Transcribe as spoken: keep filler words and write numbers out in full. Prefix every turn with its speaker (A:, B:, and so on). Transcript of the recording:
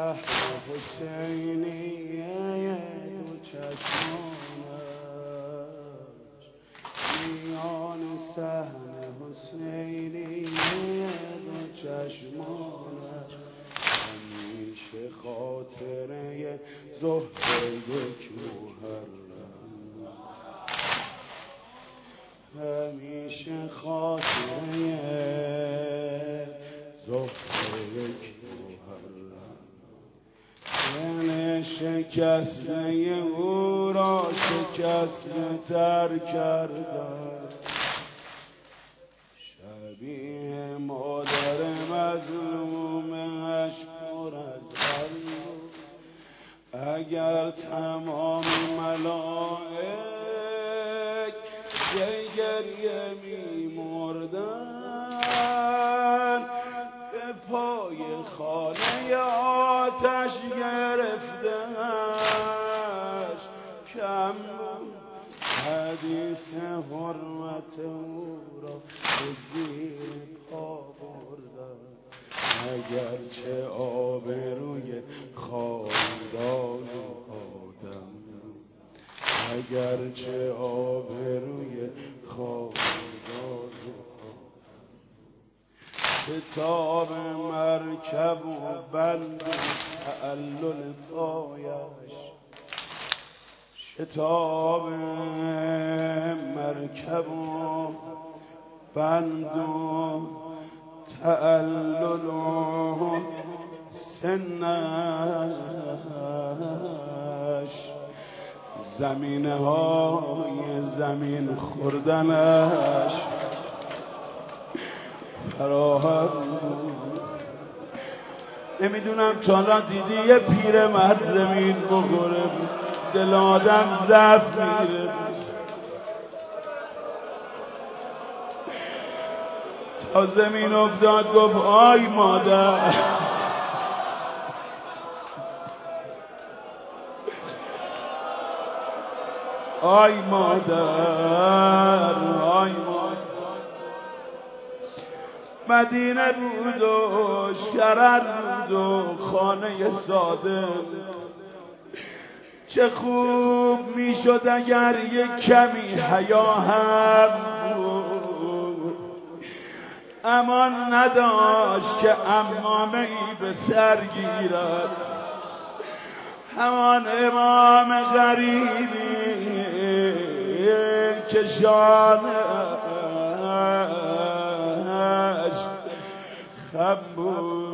A: شهر حسینیه دو چشمانش میان صحن حسینیه دو چشمانش همیشه خاطره زهر یک محرم همیشه خاطره زهر یک محرم دل شکسته او را شکسته تر کردن شبیه مادر مظلومش پر از غم اگر تمام ملائک ز گریه می‌مردند به پای خانه آتش گرفته‌اش کم حدیث حرمت او را به زیر پا بردند اگرچه آبروی خاندان آدم اگرچه آبروی خاندان کتاب مرکب و بند تعلل پایش کتاب مرکب و بند و تعلل و سنش زمینه های زمین خوردنش فراهم نمیدونم تا الان دیدی یه پیر مرد زمین بخوره دل آدم ضعف میگیره تا زمین افتاد گفت آی مادر آی مادر آی مادر مدینه بود و شرر بود و خانه ساده چه خوب میشد اگر یک کمی حیا هم بود امان نداشت که عمامه ای به سر گیرد همان امام غریبی که شانش خم بود